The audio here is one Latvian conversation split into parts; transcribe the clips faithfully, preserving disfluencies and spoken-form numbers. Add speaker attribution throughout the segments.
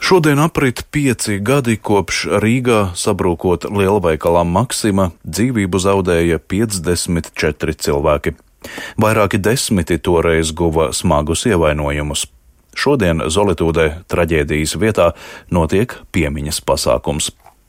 Speaker 1: Šodien aprit pieci gadi kopš Rīgā sabrūkot lielveikalam Maxima dzīvību zaudēja piecdesmit četri cilvēki. Vairāki desmiti toreiz guva smagus ievainojumus. Šodien Zolitūdē traģēdijas vietā notiek piemiņas pasākums.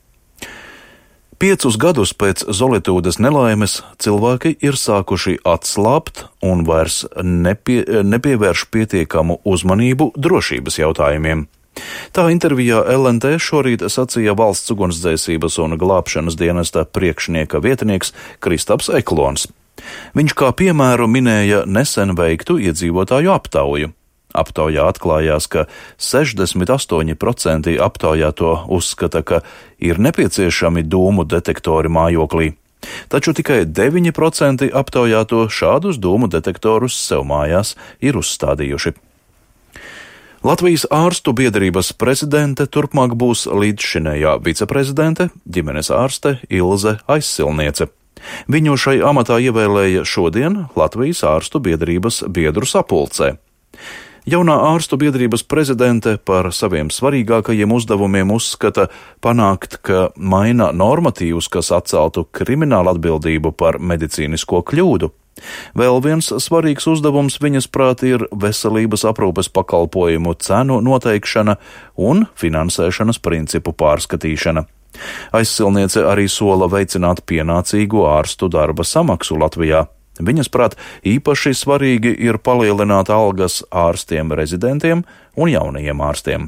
Speaker 1: Piecus gadus pēc Zolitūdes nelaimes cilvēki ir sākuši atslābt un vairs nepie, nepievērš pietiekamu uzmanību drošības jautājumiem. Tā intervijā L N T šorīt sacīja valsts ugunsdzēsības un glābšanas dienesta priekšnieka vietnieks Kristaps Eklons. Viņš kā piemēru minēja nesen veiktu iedzīvotāju aptauju. Aptaujā atklājās, ka sešdesmit astoņi procenti aptaujāto uzskata, ka ir nepieciešami dūmu detektori mājoklī. Taču tikai deviņi procenti aptaujāto šādus dūmu detektorus sev mājās ir uzstādījuši. Latvijas ārstu biedrības prezidente turpmāk būs līdzšinējā viceprezidente, ģimenes ārste Ilze Aizsilniece. Viņu šai amatā ievēlēja šodien Latvijas ārstu biedrības biedru sapulcē. Jaunā ārstu biedrības prezidente par saviem svarīgākajiem uzdevumiem uzskata panākt, ka maina normatīvus, kas atceltu kriminālu atbildību par medicīnisko kļūdu. Vēl viens svarīgs uzdevums viņas prāt ir veselības aprūpes pakalpojumu cenu noteikšana un finansēšanas principu pārskatīšana. Aizsilniece arī sola veicināt pienācīgu ārstu darba samaksu Latvijā. Viņas prāt īpaši svarīgi ir palielināt algas ārstiem rezidentiem un jaunajiem ārstiem.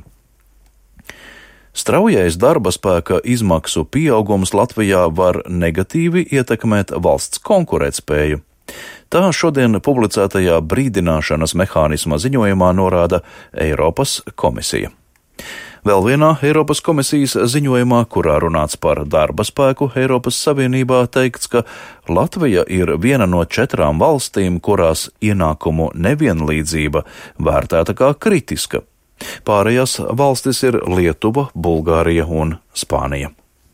Speaker 1: Straujais darba spēka izmaksu pieaugums Latvijā var negatīvi ietekmēt valsts konkurētspēju. Tā šodien publicētajā brīdināšanas mehānisma ziņojumā norāda Eiropas komisija. Vēl vienā Eiropas komisijas ziņojumā, kurā runāts par darba spēku Eiropas Savienībā, teikts, ka Latvija ir viena no četrām valstīm, kurās ienākumu nevienlīdzība vērtēta kā kritiska. Pārējās valstis ir Lietuva, Bulgārija un Spānija.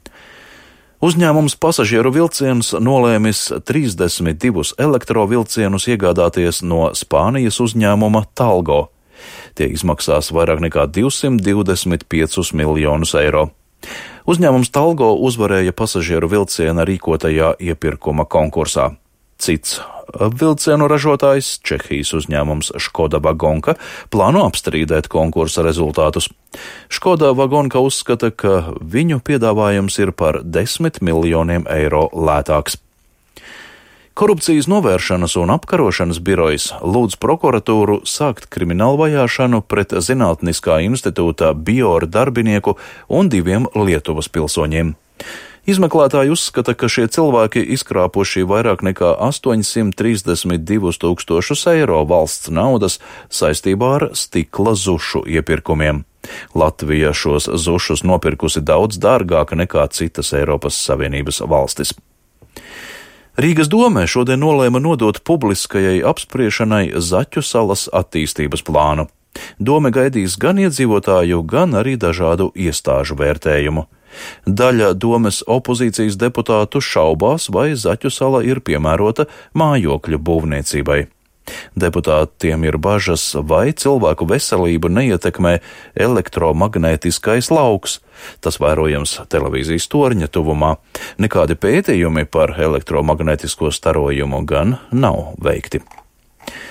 Speaker 1: Uzņēmums Pasažieru vilciens nolēmis trīsdesmit divus elektrovilcienus iegādāties no Spānijas uzņēmuma Talgo. Tie izmaksās vairāk nekā divsimt divdesmit piecus miljonus eiro. Uzņēmums Talgo uzvarēja pasažieru vilciena rīkotajā iepirkuma konkursā. Cits vilcienu ražotājs, Čehijas uzņēmums Škoda Vagonka, plāno apstrīdēt konkursa rezultātus. Škoda Vagonka uzskata, ka viņu piedāvājums ir par desmit miljoniem eiro lētāks. Korupcijas novēršanas un apkarošanas birojas lūdz prokuratūru sākt kriminālu vajāšanu pret Zinātniskā institūta Biora darbinieku un diviem Lietuvas pilsoņiem. Izmeklētāji uzskata, ka šie cilvēki izkrāpuši vairāk nekā astoņsimt trīsdesmit divus tūkstošus eiro valsts naudas saistībā ar stikla zušu iepirkumiem. Latvija šos zušus nopirkusi daudz dārgāk nekā citas Eiropas Savienības valstis. Rīgas domē šodien nolēma nodot publiskajai apspriešanai Zaķu salas attīstības plānu. Dome gaidīs gan iedzīvotāju, gan arī dažādu iestāžu vērtējumu. Daļa domes opozīcijas deputātu šaubās, vai Zaķu sala ir piemērota mājokļu būvniecībai. Deputātiem ir bažas, vai cilvēku veselību neietekmē elektromagnētiskais lauks. Tas vērojams televīzijas torņa tuvumā. Nekādi pētījumi par elektromagnētisko starojumu gan nav veikti.